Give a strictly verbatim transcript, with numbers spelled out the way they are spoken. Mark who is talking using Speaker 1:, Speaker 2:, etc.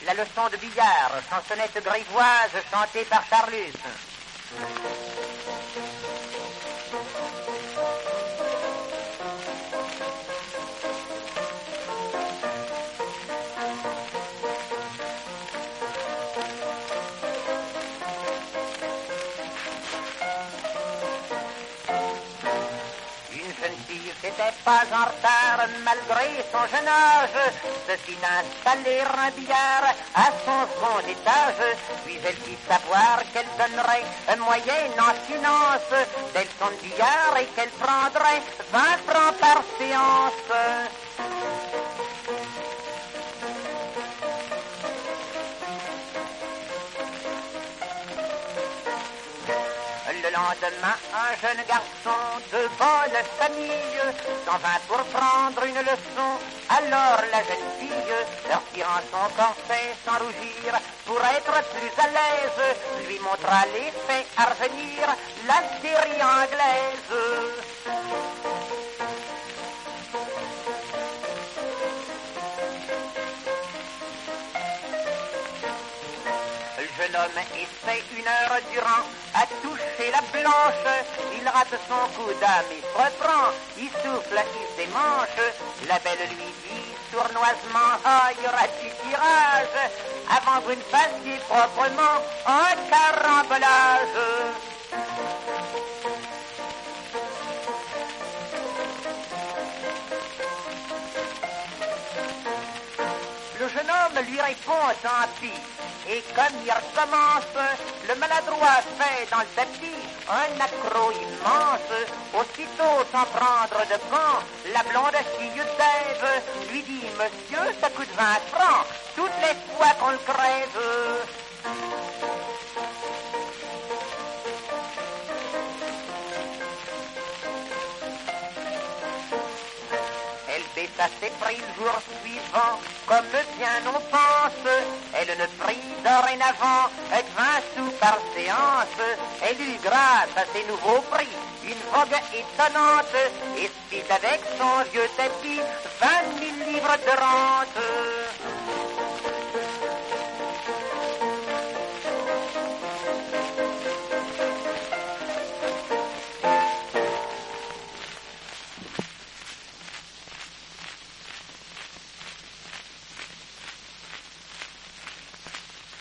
Speaker 1: la leçon de billard, chansonnette grivoise chantée par Charlus. N'était pas en retard malgré son jeune âge, se fit installer un billard à son second étage, puis elle fit savoir qu'elle donnerait un moyen en finance des leçons de billard et qu'elle prendrait vingt francs par séance. Le lendemain, un jeune garçon de bonne famille s'en vint pour prendre une leçon. Alors la jeune fille, retirant son corset sans rougir, pour être plus à l'aise, lui montra les faits à revenir, la série anglaise. Le jeune homme essaie une heure durant à toucher la blanche. Il rate son coup d'âme, il se reprend, il souffle, il se démanche. La belle lui dit sournoisement, ah, y aura du tirage avant que vous ne fassiez proprement un carambolage. Le jeune homme lui répond tant pis. Et comme il recommence, le maladroit fait dans le tapis un accroc immense. Aussitôt, sans prendre de camp, la blonde fille d'Ève lui dit « Monsieur, ça coûte vingt francs, toutes les fois qu'on le crève. » à ses prix le jour suivant, comme bien on pense. Elle ne prit dorénavant que vingt sous par séance. Elle eut, grâce à ses nouveaux prix, une vogue étonnante et fit avec son vieux tapis vingt mille livres de rente.